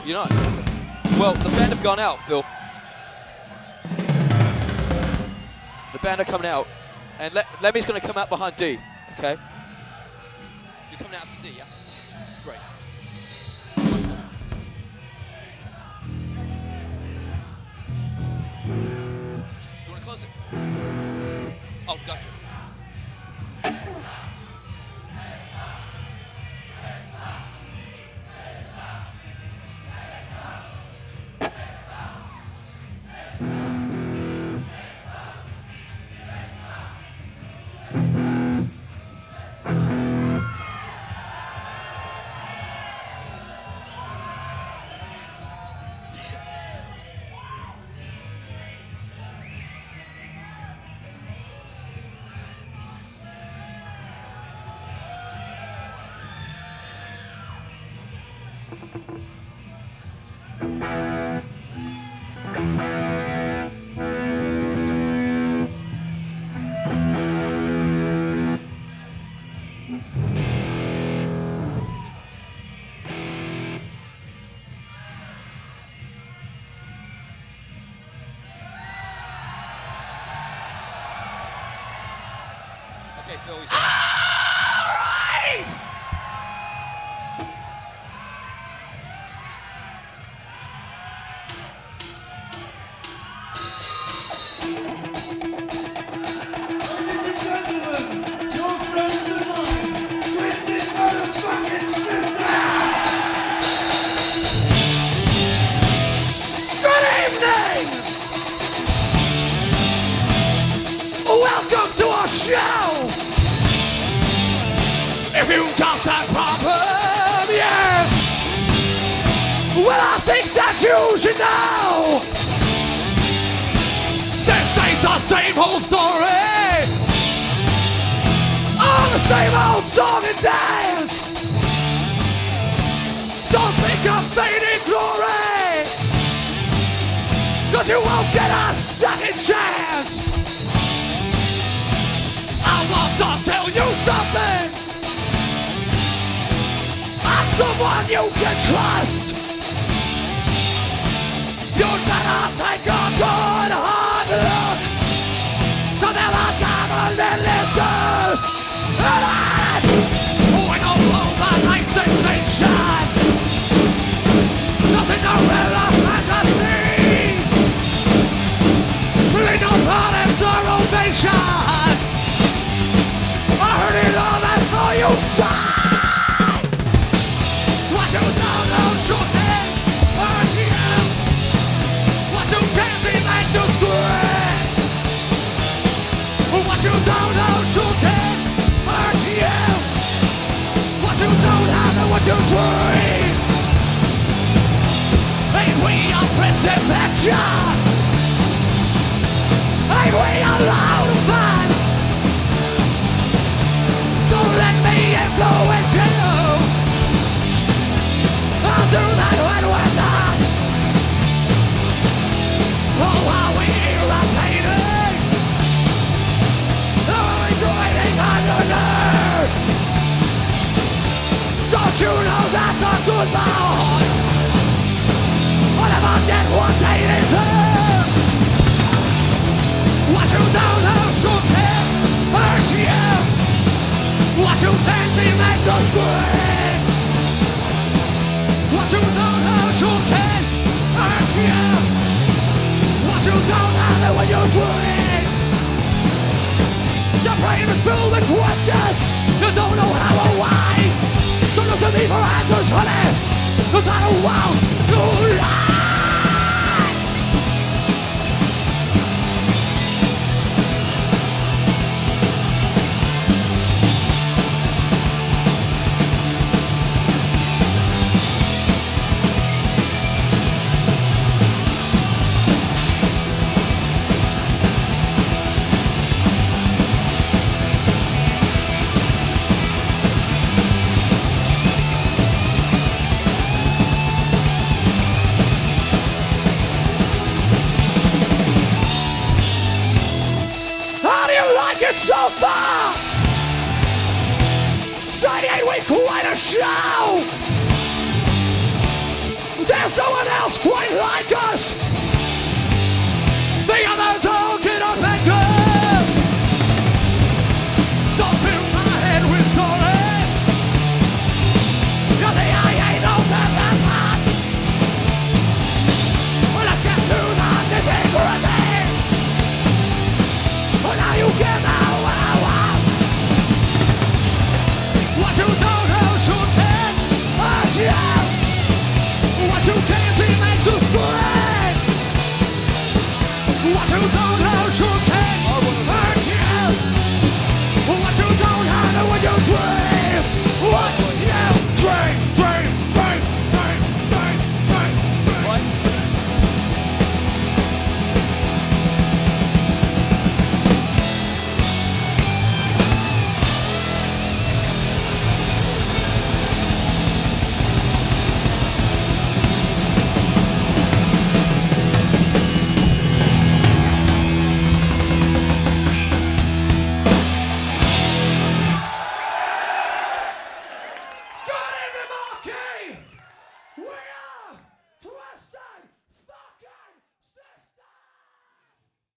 You know. Well, the band have gone out, Phil. The band are coming out, and Lemmy's going to come out behind D. Okay. You're coming out after D, yeah? Great. Do you want to close it? Oh, gotcha. Okay, Phil, he's out. Welcome to our show! If you got that problem, yeah! Well, I think that you should know! This ain't the same old story! All the same old song and dance! Don't speak of fading glory! 'Cause you won't get a second chance! I want to tell you something. I'm someone you can trust. You'd better take a good hard look. 'Cause there are government listeners. And I'm pouring all the night sensation. Nothing no real fantasy. Really no problems or ovation. I heard it all before you sign. What you don't know shooting RGM. What you can't see makes you scream. What you don't know shooting RGM. What you don't have and what you dream. Ain't we a pretty picture? Ain't we a load of fun? Don't let me influence you. I'll do that when we're done. Oh, how we irritating. How we grinding on your nerve. Don't you know that the good boy will never get what they deserve? What you don't know should hurt you. What you can't see makes you scream. What you don't have sure can hurt you. What you don't have and when you dream. Your brain is filled with questions. You don't know how or why. Don't look to me for answers, honey. 'Cause I don't want to lie. So far, say ain't we quite a show? There's no one else quite like us. The others all get up and go. Don't fill my head with stories. You're the I ain't no different man. Well, let's get to the nitty-gritty. Well, now you get out what I want. What you don't know should care. What you